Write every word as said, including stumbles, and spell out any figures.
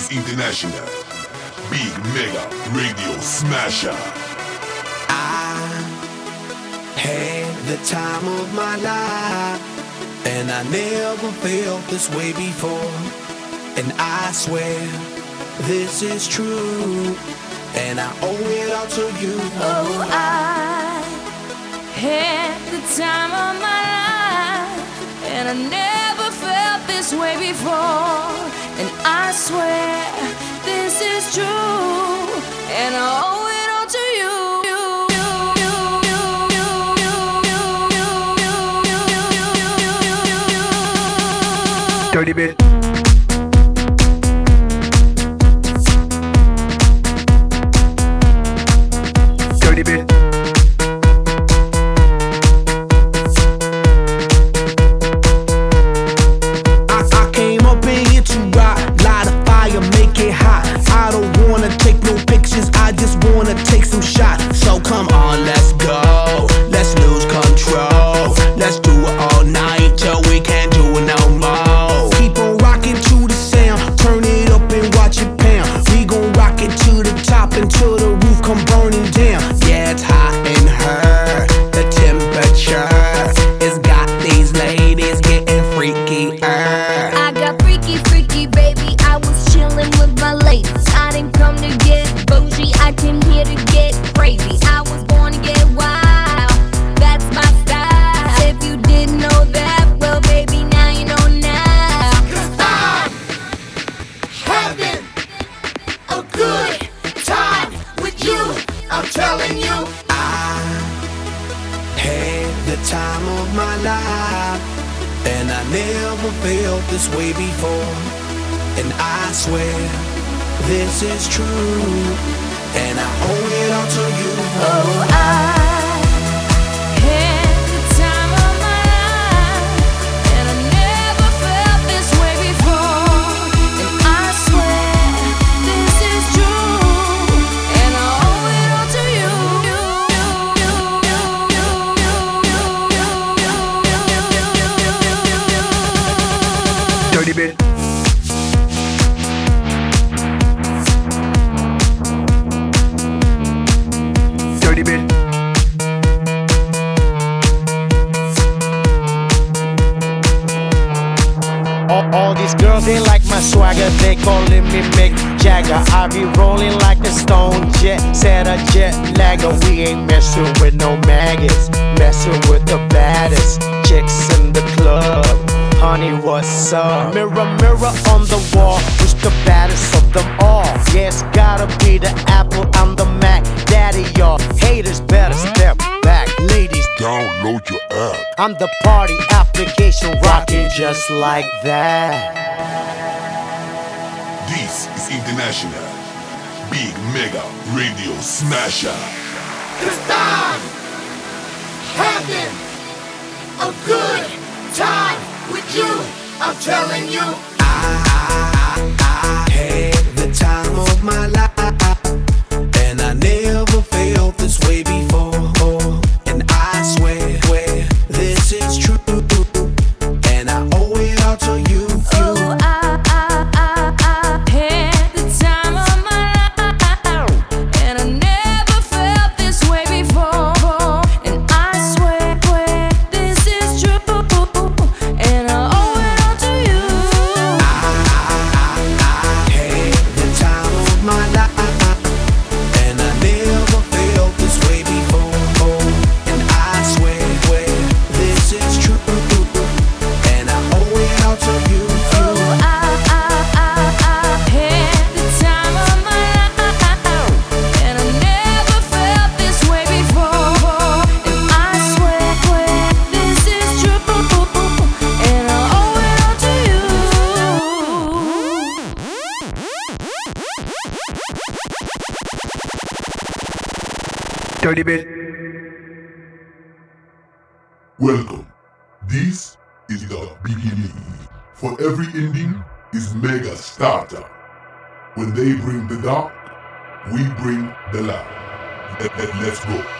is international. Big Mega Radio Smasher. I had the time of my life, and I never felt this way before. And I swear this is true, and I owe it all to you. Oh, I had the time of my life, and I never felt this way before. And I swear this is true, and I owe it all to you. Dirty bit. Dirty bit. I, I came up in here to rock, light a fire, make it hot. I don't wanna take no pictures, I just wanna take some shots. So come on, let's go, let's lose control. Let's do it all night till we can't do it no more. Keep on rocking to the sound, turn it up and watch it pound. We gon' rock it to the top until the roof come burning down. Yeah, it's hot in her, the temperature has got these ladies getting freaky. I got freaky, freaky, baby. I was chillin' with my ladies. I didn't come to get bougie, I came here to get crazy. I was born to get wild, that's my style. If you didn't know that, well, baby, now you know now. 'Cause I'm having a good time with you, I'm telling you. I had the time of my life, and I never felt this way before. And I swear this is true, and I owe it all to you. Oh, I had the time of my life, and I never felt this way before. And I swear this is true, and I owe it all to you. Dirty bit. Dirty bit. All, all these girls, they like my swagger, they calling me Mick Jagger. I be rolling like a stone jet, set a jet lagger. We ain't messing with no maggots, messing with the baddest chicks in the club. Honey, what's up? Mirror, mirror on the wall, who's the baddest of them all? Yeah, it's gotta be the Apple, I'm the Mac. Daddy, y'all haters better step back. Ladies, Download your app. I'm the party application rocking just like that. This is international. Big Mega Radio Smasher. 'Cause I'm having a good time with you, I'm telling you. I had the time of my life, and I never felt this way before. And I swear, swear this is true, and I owe it all to you. Oh, I, I, I, I had the time of my life, and I never felt this way before. And I swear, swear this is true, and I owe it all to you. I had the time of my life, and I never felt this way before. And I swear, swear this is true, and I owe it all to you. Oh, I, I, I, I had the time of my life, and I never felt this way before. And I swear, swear this is true, and I owe it all to you. Dirty bit. Welcome. This is the beginning. For every ending is mega starter. When they bring the dark, we bring the light. Let, let, let's go.